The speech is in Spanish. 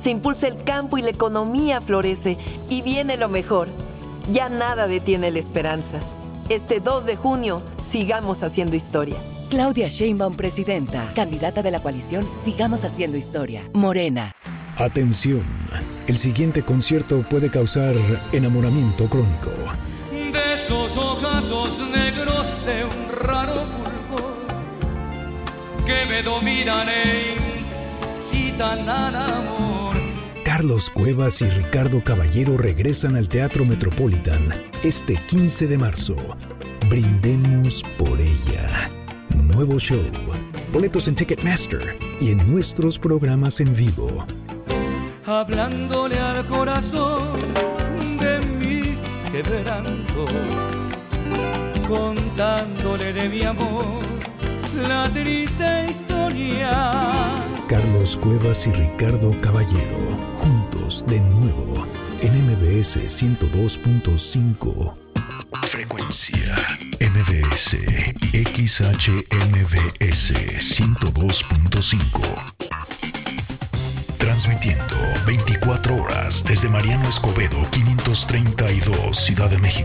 Se impulsa el campo y la economía florece y viene lo mejor. Ya nada detiene la esperanza. Este 2 de junio, sigamos haciendo historia. Claudia Sheinbaum, presidenta, candidata de la coalición Sigamos Haciendo Historia. Morena. Atención, el siguiente concierto puede causar enamoramiento crónico. De esos ojazos negros de un raro fulgor que me dominan e incitan al amor. Carlos Cuevas y Ricardo Caballero regresan al Teatro Metropolitan este 15 de marzo. Brindemos por ella. Nuevo show. Boletos en Ticketmaster y en nuestros programas en vivo. Hablándole al corazón de mis quebrantos, contándole de mi amor la triste historia. Carlos Cuevas y Ricardo Caballero, juntos de nuevo en MBS 102.5. Frecuencia MBS XHMBS 102.5. Transmitiendo 24 horas desde Mariano Escobedo 532, Ciudad de México.